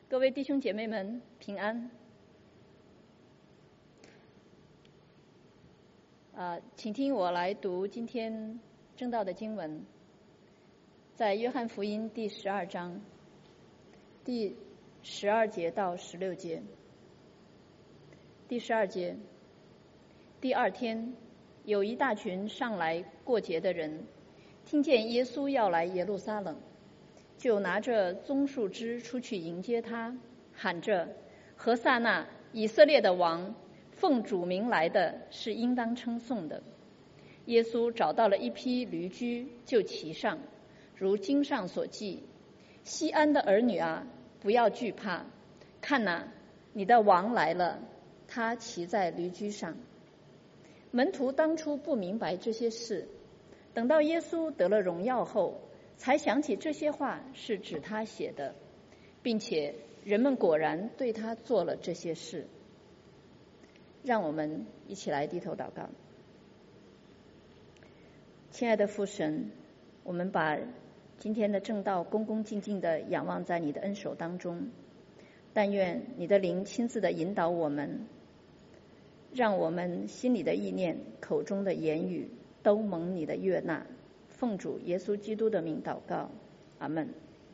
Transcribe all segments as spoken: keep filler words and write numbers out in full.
各位弟兄姐妹们平安。啊，请听我来读今天正道的经文，在约翰福音第十二章第十二节到十六节。第十二节，第二天，有一大群上来过节的人，听见耶稣要来耶路撒冷，就拿着棕树枝出去迎接他，喊着：何撒那，以色列的王，奉主名来的是应当称颂的。耶稣找到了一匹驴驹，就骑上，如经上所记：西安的儿女啊，不要惧怕，看哪，你的王来了，他骑在驴驹上。门徒当初不明白这些事，等到耶稣得了荣耀后，才想起这些话是指他写的，并且人们果然对他做了这些事。让我们一起来低头祷告。亲爱的父神，我们把今天的正道恭恭敬敬地仰望在你的恩手当中，但愿你的灵亲自地引导我们，让我们心里的意念、口中的言语都蒙你的悦纳。奉主耶稣基督的名祷告，阿们。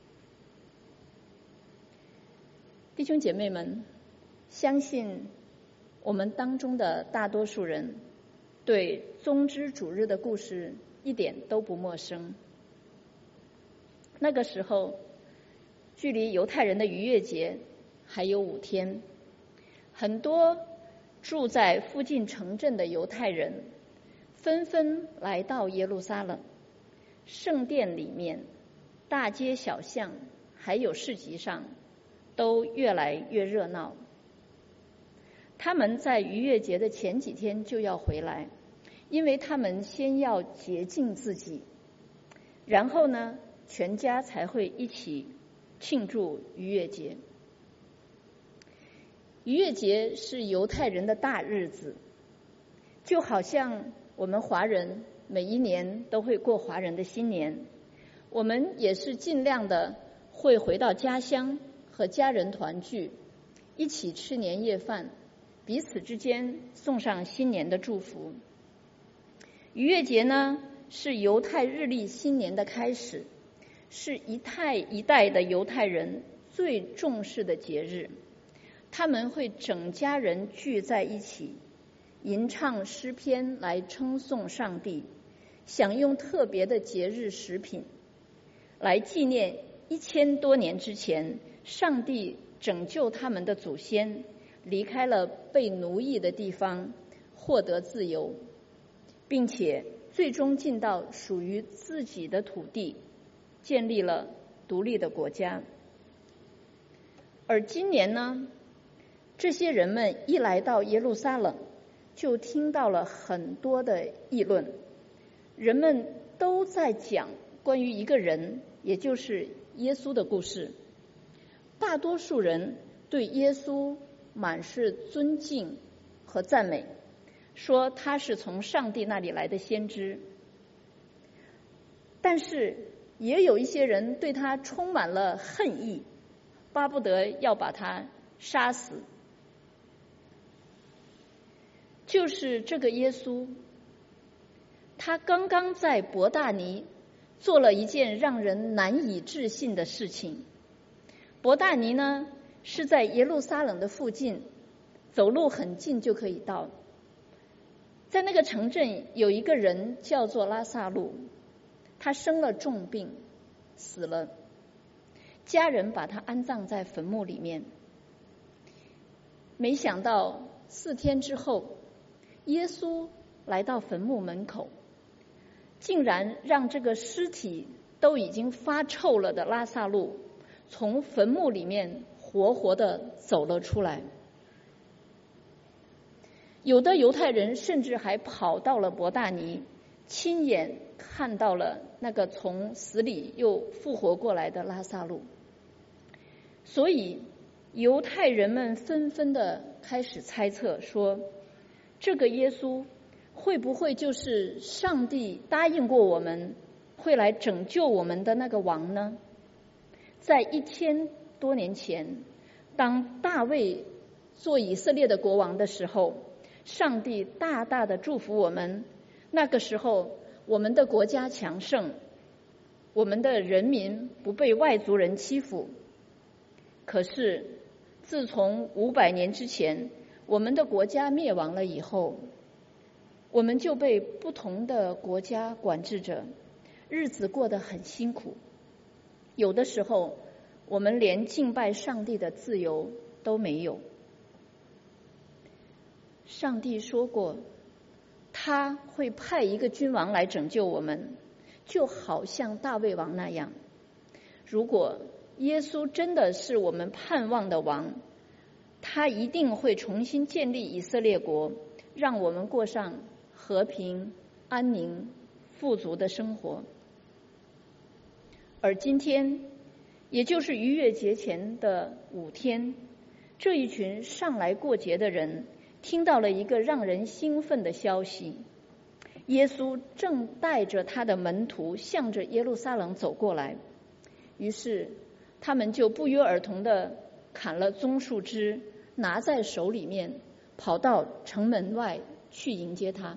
弟兄姐妹们，相信我们当中的大多数人对棕枝主日的故事一点都不陌生。那个时候，距离犹太人的逾越节还有五天，很多住在附近城镇的犹太人纷纷来到耶路撒冷。圣殿里面、大街小巷还有市集上都越来越热闹。他们在逾越节的前几天就要回来，因为他们先要洁净自己，然后呢，全家才会一起庆祝逾越节。逾越节是犹太人的大日子，就好像我们华人每一年都会过华人的新年，我们也是尽量的会回到家乡和家人团聚，一起吃年夜饭，彼此之间送上新年的祝福。逾越节呢，是犹太日历新年的开始，是一代一代的犹太人最重视的节日。他们会整家人聚在一起，吟唱诗篇来称颂上帝，享用特别的节日食品，来纪念一千多年之前上帝拯救他们的祖先离开了被奴役的地方，获得自由，并且最终进到属于自己的土地，建立了独立的国家。而今年呢，这些人们一来到耶路撒冷，就听到了很多的议论，人们都在讲关于一个人，也就是耶稣的故事。大多数人对耶稣满是尊敬和赞美，说他是从上帝那里来的先知。但是也有一些人对他充满了恨意，巴不得要把他杀死。就是这个耶稣，他刚刚在伯大尼做了一件让人难以置信的事情。伯大尼呢，是在耶路撒冷的附近，走路很近就可以到。在那个城镇有一个人叫做拉撒路，他生了重病，死了，家人把他安葬在坟墓里面。没想到四天之后，耶稣来到坟墓门口，竟然让这个尸体都已经发臭了的拉撒路从坟墓里面活活的走了出来。有的犹太人甚至还跑到了伯大尼，亲眼看到了那个从死里又复活过来的拉撒路。所以犹太人们纷纷的开始猜测说，这个耶稣会不会就是上帝答应过我们会来拯救我们的那个王呢？在一千多年前， 当大卫做以色列的国王的时候，上帝大大的祝福我们。那个时候，我们的国家强盛，我们的人民不被外族人欺负。可是，自从五百年之前，我们的国家灭亡了以后，我们就被不同的国家管制着，日子过得很辛苦。有的时候，我们连敬拜上帝的自由都没有。上帝说过，他会派一个君王来拯救我们，就好像大卫王那样。如果耶稣真的是我们盼望的王，他一定会重新建立以色列国，让我们过上和平、安宁、富足的生活。而今天，也就是逾越节前的五天，这一群上来过节的人听到了一个让人兴奋的消息：耶稣正带着他的门徒向着耶路撒冷走过来。于是他们就不约而同地砍了棕树枝，拿在手里面，跑到城门外去迎接他。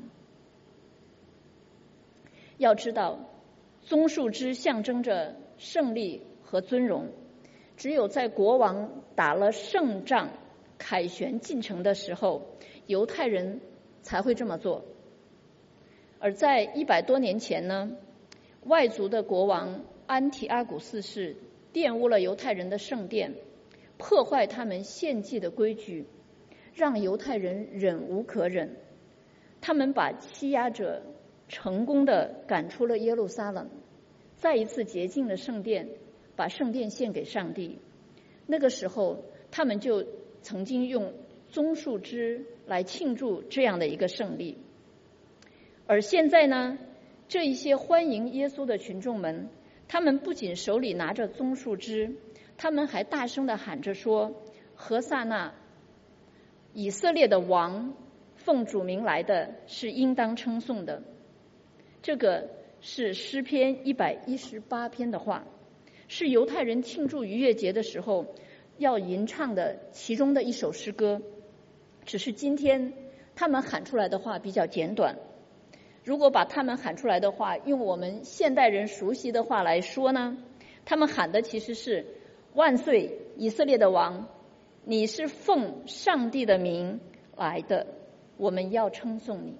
要知道，棕树枝象征着胜利和尊荣，只有在国王打了胜仗、凯旋进城的时候，犹太人才会这么做。而在一百多年前呢，外族的国王安提阿古四世玷污了犹太人的圣殿，破坏他们献祭的规矩，让犹太人忍无可忍。他们把欺压者成功地赶出了耶路撒冷，再一次洁净了圣殿，把圣殿献给上帝。那个时候，他们就曾经用棕树枝来庆祝这样的一个胜利。而现在呢，这一些欢迎耶稣的群众们，他们不仅手里拿着棕树枝，他们还大声地喊着说：何撒那，以色列的王，奉主名来的是应当称颂的。这个是诗篇一百一十八篇的话，是犹太人庆祝逾越节的时候要吟唱的其中的一首诗歌。只是今天他们喊出来的话比较简短，如果把他们喊出来的话用我们现代人熟悉的话来说呢，他们喊的其实是：万岁，以色列的王，你是奉上帝的名来的，我们要称颂你。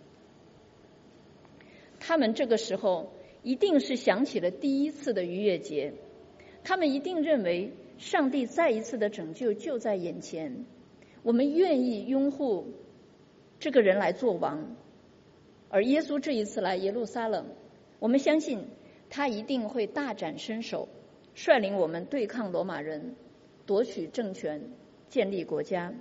他们这个时候一定是想起了第一次的逾越节，他们一定认为上帝再一次的拯救就在眼前，我们愿意拥护这个人来做王。而耶稣这一次来耶路撒冷，我们相信他一定会大展身手，率领我们对抗罗马人，夺取政权，建立国家。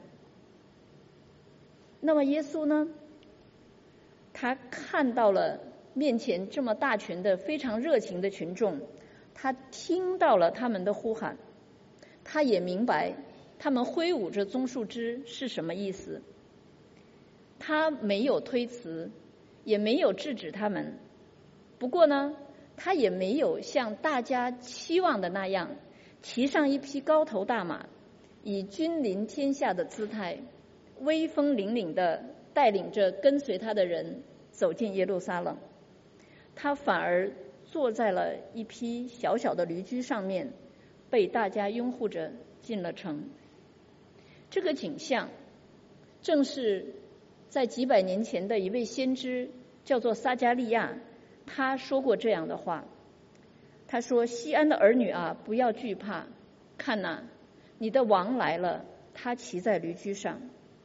那么耶稣呢？他看到了面前这么大群的非常热情的群众，他听到了他们的呼喊，他也明白他们挥舞着棕树枝是什么意思。他没有推辞，也没有制止他们。不过呢，他也没有像大家期望的那样，骑上一匹高头大马，以君临天下的姿态，威风凛凛地带领着跟随他的人走进耶路撒冷。他反而坐在了一匹小小的驴驹上面，被大家拥护着进了城。这个景象正是在几百年前的一位先知叫做撒迦利亚，他说过这样的话。他说：西安的儿女啊，不要惧怕，看哪，你的王来了，他骑在驴驹上。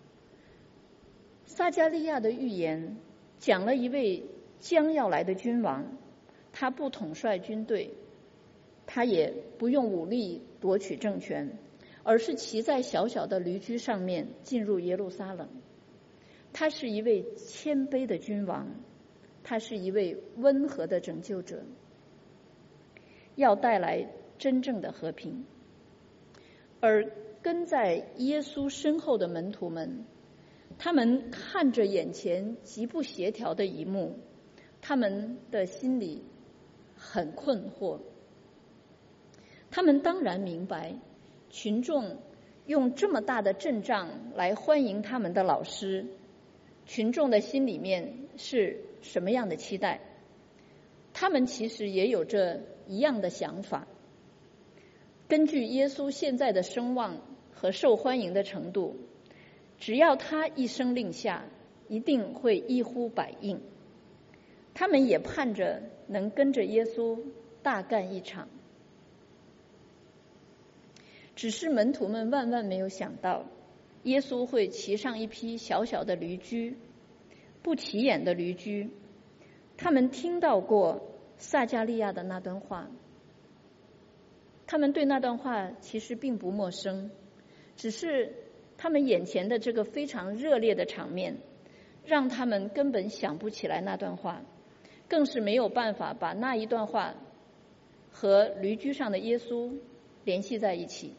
撒迦利亚的预言讲了一位将要来的君王，他不统帅军队，他也不用武力夺取政权，而是骑在小小的驴驹上面进入耶路撒冷。他是一位谦卑的君王，他是一位温和的拯救者，要带来真正的和平。而跟在耶稣身后的门徒们，他们看着眼前极不协调的一幕，他们的心里很困惑。他们当然明白，群众用这么大的阵仗来欢迎他们的老师，群众的心里面是什么样的期待？他们其实也有着一样的想法。根据耶稣现在的声望和受欢迎的程度，只要他一声令下，一定会一呼百应。他们也盼着能跟着耶稣大干一场。只是门徒们万万没有想到，耶稣会骑上一匹小小的驴驹，不起眼的驴驹。他们听到过撒迦利亚的那段话，他们对那段话其实并不陌生，只是他们眼前的这个非常热烈的场面，让他们根本想不起来那段话，更是没有办法把那一段话和驴驹上的耶稣联系在一起。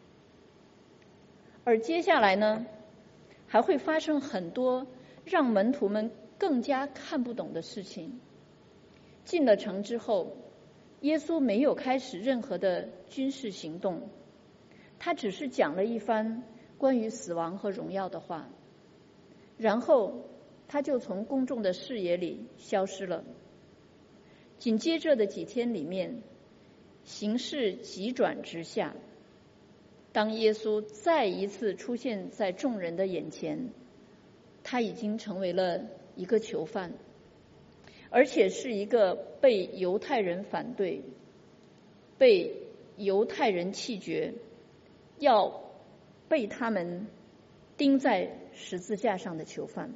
而接下来呢，还会发生很多让门徒们更加看不懂的事情。进了城之后，耶稣没有开始任何的军事行动，他只是讲了一番关于死亡和荣耀的话，然后他就从公众的视野里消失了。紧接着的几天里面，形势急转直下。当耶稣再一次出现在众人的眼前，他已经成为了一个囚犯，而且是一个被犹太人反对、被犹太人弃绝，要被他们钉在十字架上的囚犯。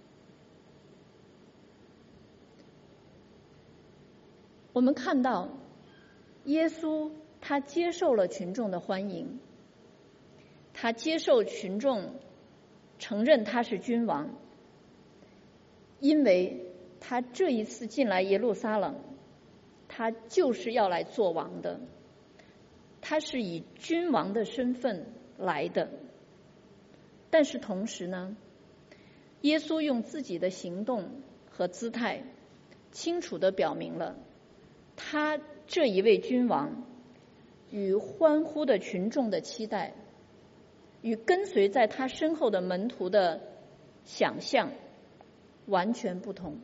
我们看到耶稣他接受了群众的欢迎，他接受群众承认他是君王，因为他这一次进来耶路撒冷，他就是要来做王的，他是以君王的身份来的。但是同时呢，耶稣用自己的行动和姿态清楚地表明了，他这一位君王与欢呼的群众的期待，与跟随在他身后的门徒的想象完全不同。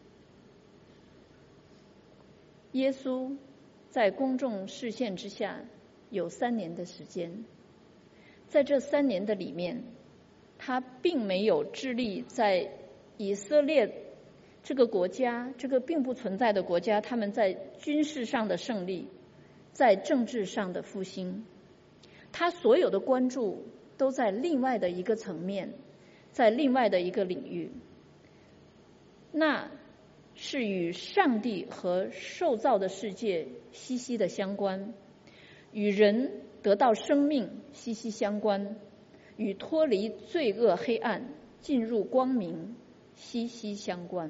耶稣在公众视线之下有三年的时间，在这三年的里面，他并没有致力在以色列这个国家，这个并不存在的国家，他们在军事上的胜利，在政治上的复兴。他所有的关注都在另外的一个层面，在另外的一个领域，那是与上帝和受造的世界息息的相关，与人得到生命息息相关，与脱离罪恶黑暗进入光明息息相关。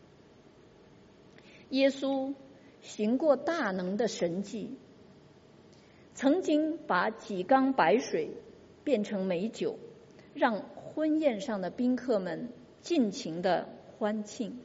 耶稣行过大能的神迹，曾经把几缸白水变成美酒，让婚宴上的宾客们尽情的欢庆。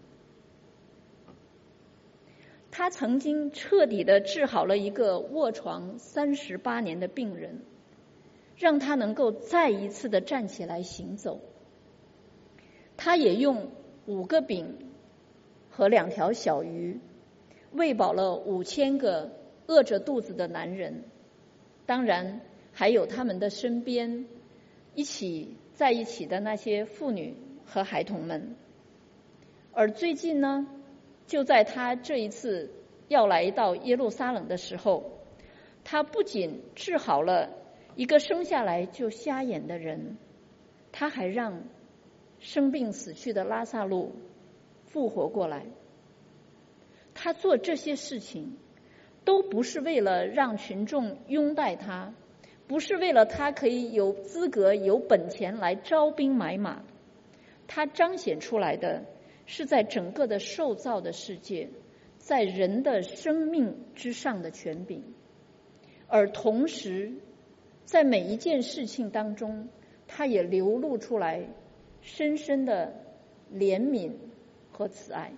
他曾经彻底的治好了一个卧床三十八年的病人，让他能够再一次的站起来行走。他也用五个饼和两条小鱼喂饱了五千个饿着肚子的男人，当然还有他们的身边一起在一起的那些妇女和孩童们。而最近呢，就在他这一次要来到耶路撒冷的时候，他不仅治好了一个生下来就瞎眼的人，他还让生病死去的拉撒路复活过来。他做这些事情都不是为了让群众拥戴他，不是为了他可以有资格有本钱来招兵买马，他彰显出来的是在整个的受造的世界，在人的生命之上的权柄，而同时在每一件事情当中，他也流露出来深深的怜悯和慈爱。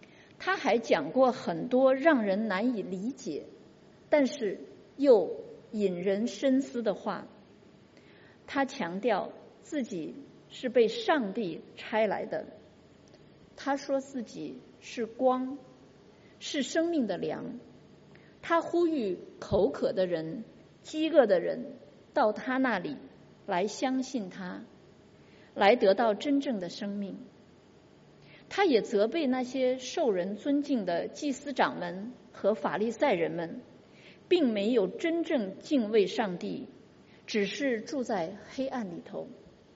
他还讲过很多让人难以理解，但是又引人深思的话。他强调自己是被上帝差来的，他说自己是光，是生命的粮。他呼吁口渴的人、饥饿的人到他那里来相信他，来得到真正的生命。他也责备那些受人尊敬的祭司长们和法利赛人们，并没有真正敬畏上帝，只是住在黑暗里头。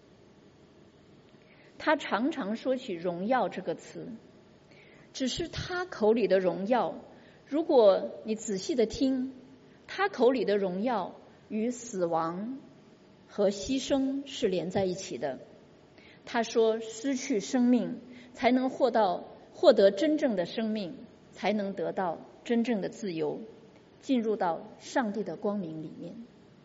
他常常说起荣耀这个词，只是他口里的荣耀，如果你仔细的听，他口里的荣耀与死亡和牺牲是连在一起的。他说失去生命才能获到获得真正的生命，才能得到真正的自由，进入到上帝的光明里面。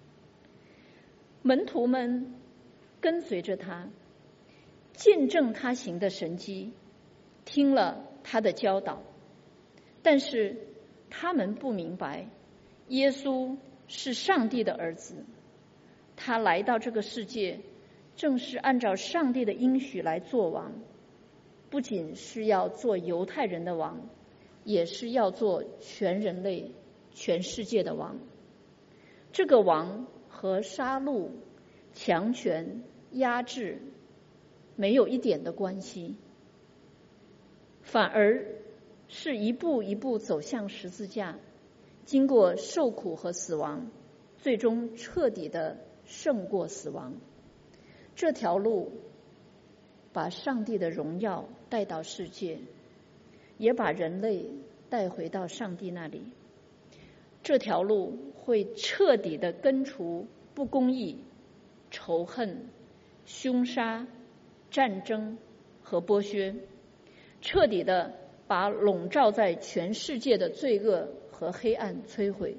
门徒们跟随着他，见证他行的神迹，听了他的教导，但是他们不明白耶稣是上帝的儿子，他来到这个世界正是按照上帝的应许来做王，不仅是要做犹太人的王，也是要做全人类、全世界的王。这个王和杀戮、强权、压制没有一点的关系，反而是一步一步走向十字架，经过受苦和死亡，最终彻底的胜过死亡。这条路把上帝的荣耀带到世界，也把人类带回到上帝那里。这条路会彻底的根除不公义、仇恨、凶杀、战争和剥削，彻底的把笼罩在全世界的罪恶和黑暗摧毁。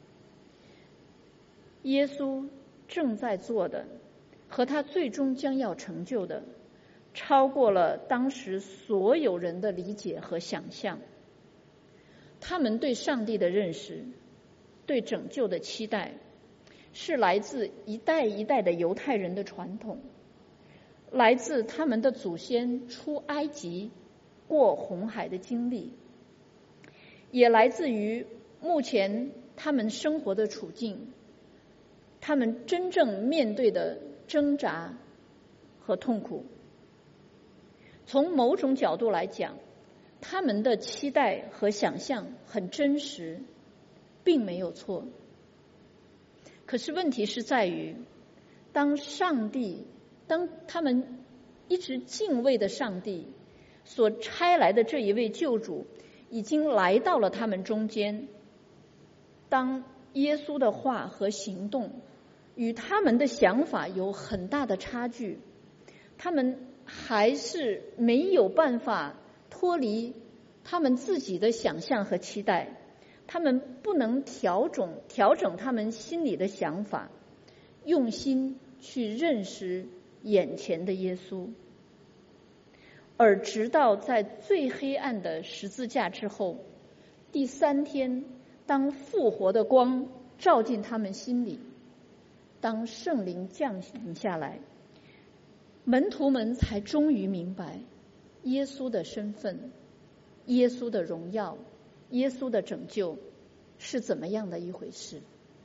耶稣正在做的和他最终将要成就的，超过了当时所有人的理解和想象。他们对上帝的认识，对拯救的期待，是来自一代一代的犹太人的传统，来自他们的祖先出埃及、过红海的经历，也来自于目前他们生活的处境，他们真正面对的挣扎和痛苦。从某种角度来讲，他们的期待和想象很真实，并没有错。可是问题是在于，当上帝，当他们一直敬畏的上帝所差来的这一位救主已经来到了他们中间，当耶稣的话和行动与他们的想法有很大的差距，他们还是没有办法脱离他们自己的想象和期待，他们不能调整调整他们心里的想法，用心去认识眼前的耶稣。而直到在最黑暗的十字架之后，第三天，当复活的光照进他们心里，当圣灵降临下来，门徒们才终于明白耶稣的身份、耶稣的荣耀、耶稣的拯救是怎么样的一回事。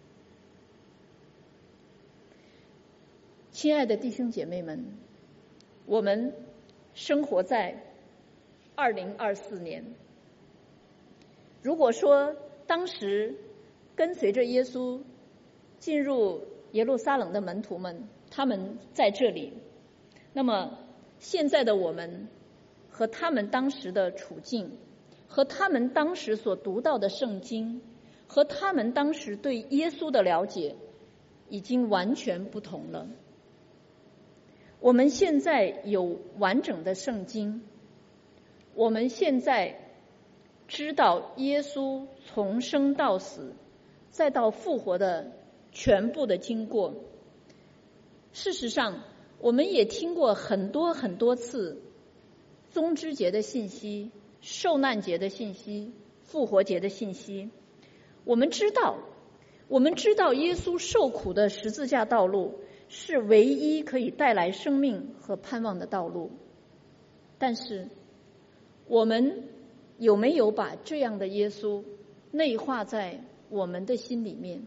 亲爱的弟兄姐妹们，我们生活在二零二四年，如果说当时跟随着耶稣进入耶路撒冷的门徒们，他们在这里，那么现在的我们和他们当时的处境，和他们当时所读到的圣经，和他们当时对耶稣的了解已经完全不同了。我们现在有完整的圣经，我们现在知道耶稣从生到死再到复活的全部的经过。事实上，我们也听过很多很多次宗之节的信息、受难节的信息、复活节的信息。我们知道我们知道耶稣受苦的十字架道路是唯一可以带来生命和盼望的道路，但是我们有没有把这样的耶稣内化在我们的心里面？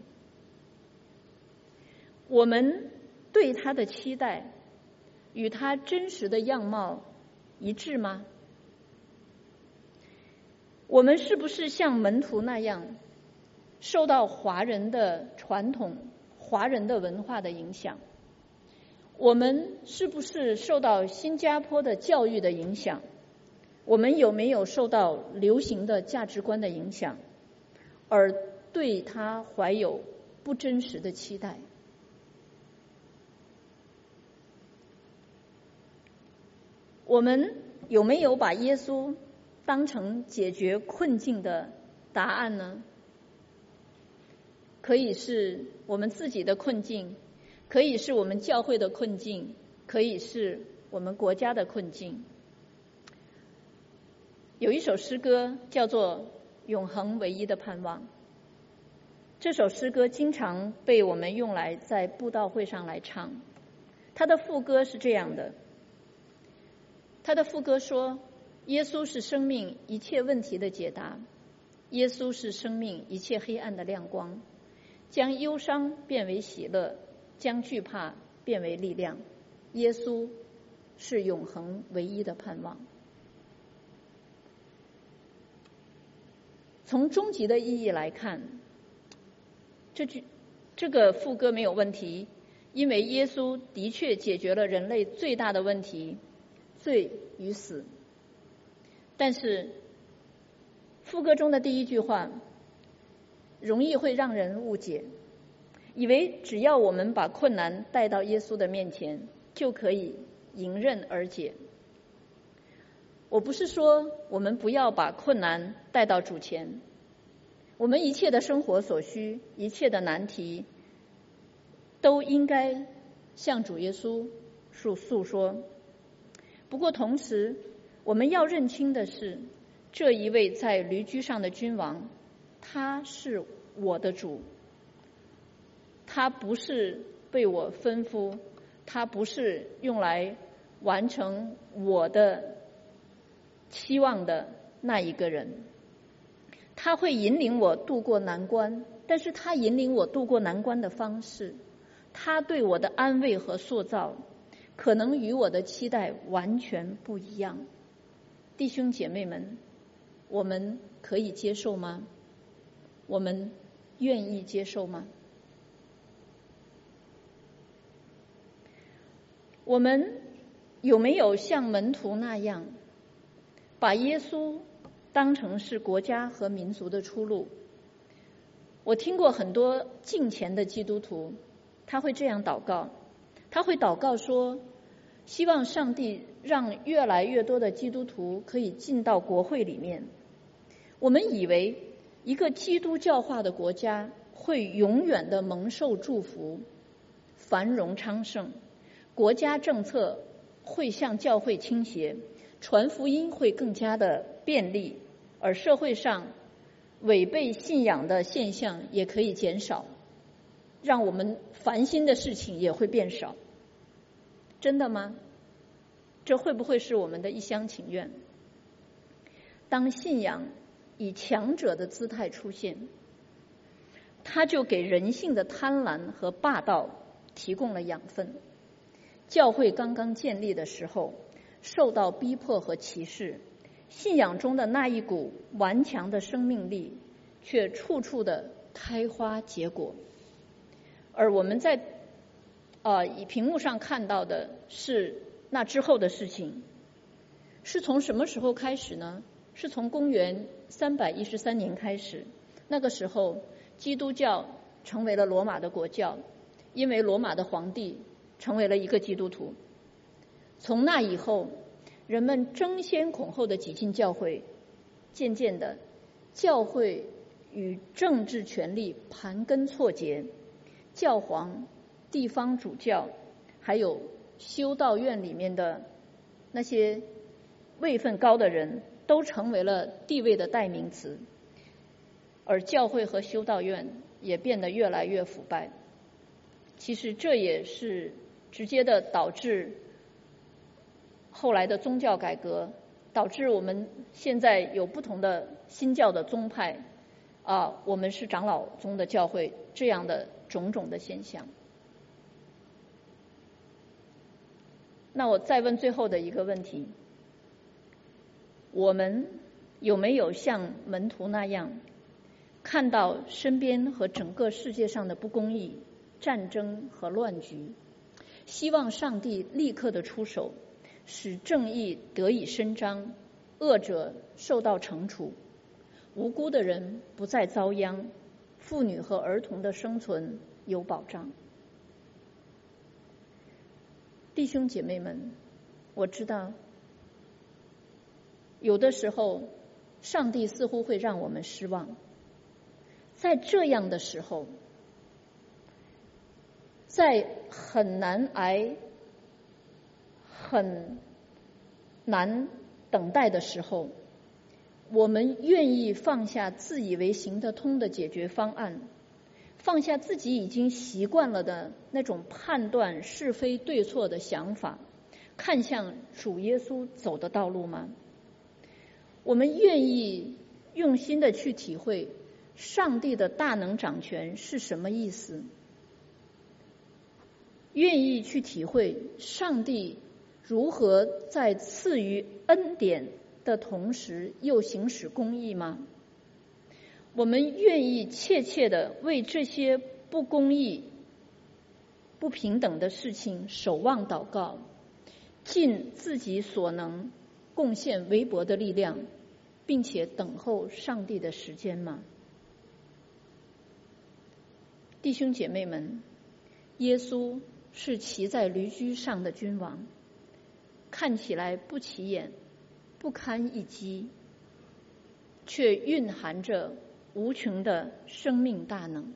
我们对他的期待与他真实的样貌一致吗？我们是不是像门徒那样受到华人的传统、华人的文化的影响？我们是不是受到新加坡的教育的影响？我们有没有受到流行的价值观的影响，而对他怀有不真实的期待？我们有没有把耶稣当成解决困境的答案呢？可以是我们自己的困境，可以是我们教会的困境，可以是我们国家的困境。有一首诗歌叫做《永恒唯一的盼望》，这首诗歌经常被我们用来在布道会上来唱。它的副歌是这样的，它的副歌说：耶稣是生命一切问题的解答，耶稣是生命一切黑暗的亮光，将忧伤变为喜乐，将惧怕变为力量。耶稣是永恒唯一的盼望。从终极的意义来看，这句这个副歌没有问题，因为耶稣的确解决了人类最大的问题，罪与死。但是副歌中的第一句话容易会让人误解，以为只要我们把困难带到耶稣的面前，就可以迎刃而解。我不是说我们不要把困难带到主前，我们一切的生活所需，一切的难题，都应该向主耶稣诉诉说。不过同时，我们要认清的是，这一位在驴驹上的君王，他是我的主，他不是被我吩咐，他不是用来完成我的期望的那一个人。他会引领我渡过难关，但是他引领我渡过难关的方式，他对我的安慰和塑造，可能与我的期待完全不一样。弟兄姐妹们，我们可以接受吗？我们愿意接受吗？我们有没有像门徒那样，把耶稣当成是国家和民族的出路？我听过很多敬虔的基督徒，他会这样祷告，他会祷告说，希望上帝让越来越多的基督徒可以进到国会里面。我们以为一个基督教化的国家会永远的蒙受祝福，繁荣昌盛，国家政策会向教会倾斜，传福音会更加的便利，而社会上违背信仰的现象也可以减少，让我们烦心的事情也会变少。真的吗？这会不会是我们的一厢情愿？当信仰以强者的姿态出现，它就给人性的贪婪和霸道提供了养分。教会刚刚建立的时候，受到逼迫和歧视，信仰中的那一股顽强的生命力却处处的开花结果。而我们在呃以屏幕上看到的是那之后的事情。是从什么时候开始呢？是从公元三百一十三年开始。那个时候基督教成为了罗马的国教，因为罗马的皇帝成为了一个基督徒。从那以后，人们争先恐后的挤进教会，渐渐的教会与政治权力盘根错节，教皇、地方主教还有修道院里面的那些位分高的人都成为了地位的代名词，而教会和修道院也变得越来越腐败。其实这也是直接的导致后来的宗教改革，导致我们现在有不同的新教的宗派啊，我们是长老宗的教会这样的种种的现象。那我再问最后的一个问题，我们有没有像门徒那样看到身边和整个世界上的不公义、战争和乱局，希望上帝立刻的出手，使正义得以伸张，恶者受到惩处，无辜的人不再遭殃，妇女和儿童的生存有保障？弟兄姐妹们，我知道有的时候上帝似乎会让我们失望，在这样的时候，在很难挨、很难等待的时候，我们愿意放下自以为行得通的解决方案，放下自己已经习惯了的那种判断是非对错的想法，看向主耶稣走的道路吗？我们愿意用心的去体会上帝的大能掌权是什么意思，愿意去体会上帝如何在赐予恩典的同时又行使公义吗？我们愿意切切的为这些不公义、不平等的事情守望祷告，尽自己所能贡献微薄的力量，并且等候上帝的时间吗？弟兄姐妹们，耶稣是骑在驴驹上的君王，看起来不起眼、不堪一击，却蕴含着无穷的生命大能。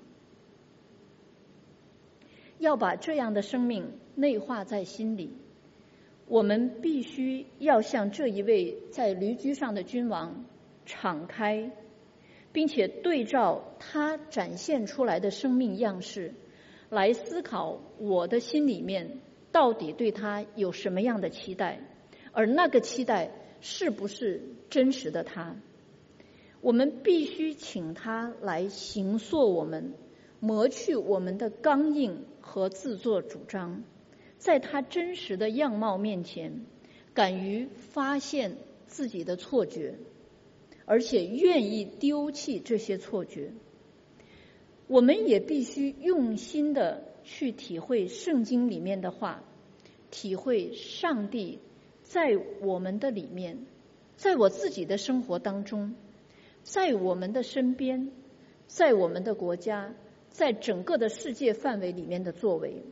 要把这样的生命内化在心里，我们必须要像这一位在驴驹上的君王敞开，并且对照他展现出来的生命样式来思考我的心里面到底对他有什么样的期待，而那个期待是不是真实的他。我们必须请他来形塑我们，磨去我们的刚硬和自作主张，在他真实的样貌面前，敢于发现自己的错觉，而且愿意丢弃这些错觉。我们也必须用心的去体会圣经里面的话，体会上帝在我们的里面，在我自己的生活当中，在我们的身边，在我们的国家，在整个的世界范围里面的作为，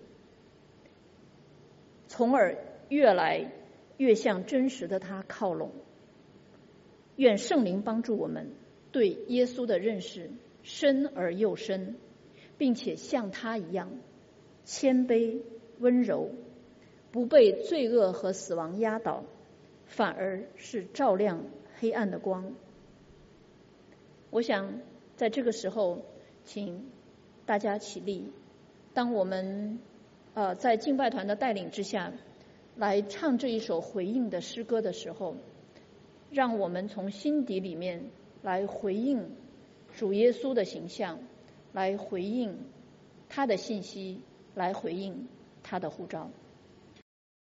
从而越来越向真实的他靠拢。愿圣灵帮助我们对耶稣的认识深而又深，并且像他一样谦卑温柔，不被罪恶和死亡压倒，反而是照亮黑暗的光。我想在这个时候请大家起立，当我们呃在敬拜团的带领之下来唱这一首回应的诗歌的时候，让我们从心底里面来回应主耶稣的形象，来回应他的信息，来回应他的呼召。